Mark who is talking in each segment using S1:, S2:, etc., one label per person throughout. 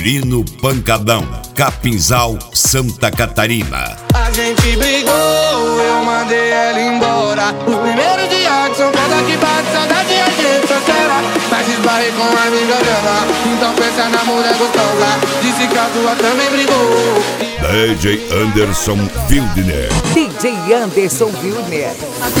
S1: Violino Pancadão, Capinzal, Santa Catarina.
S2: A gente brigou, eu mandei ela embora. Os primeiros dias que são foda que bate saudade a gente só chora. Mas esbarrei com a amiga dela, então pensa na mulher gostosa. Disse que a tua também brigou.
S1: DJ Anderson Wildner.
S3: DJ Anderson Wildner.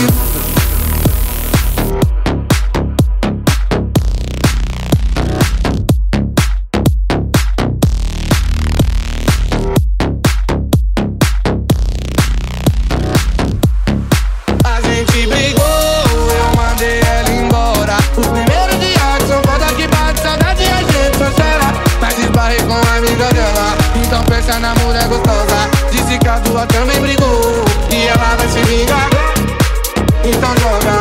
S2: Então pensa na mulher gostosa. Disse que a tua também brigou e ela vai se vingar. Então joga.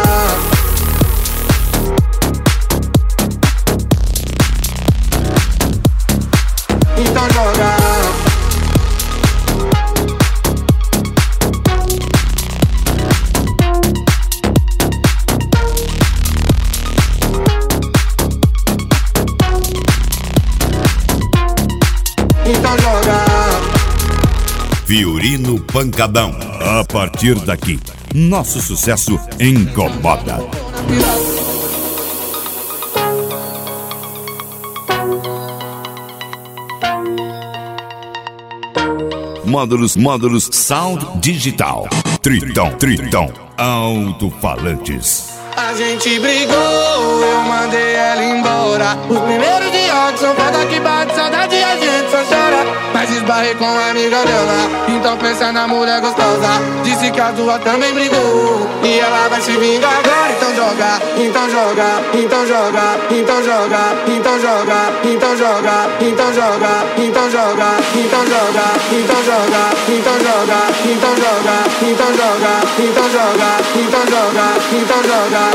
S2: Então joga. Então joga.
S1: Violino Pancadão. A partir daqui, nosso sucesso incomoda. Módulos Sound Digital. Tritão, alto-falantes.
S2: A gente brigou, eu mandei ela embora. Os primeiros dias que são foda que bate saudade a gente só chora. Mas esbarrei com a amiga dela, então pensa na mulher gostosa. Disse que a tua também brigou e ela vai se vingar agora. Então joga, então joga, então joga, então joga, então joga, então joga, então joga, então joga, então joga, então joga, então joga, então joga, então joga, então joga, então joga, então joga.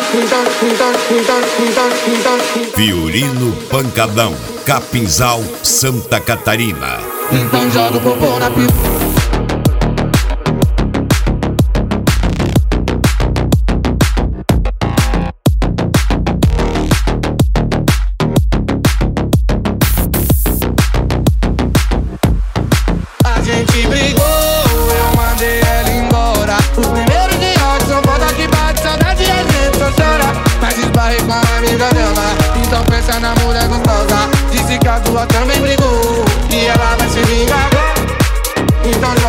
S1: Violino Pancadão, Capinzal, Santa Catarina.
S2: Então joga o popô na pista. A gente brigou, eu mandei ela embora. Os primeiros dias são foda que bate saudade a gente só chora. Mas esbarrei com a amiga dela, então pensa na mulher gostosa. Disse que a tua também brigou e ela vai se vingar. Então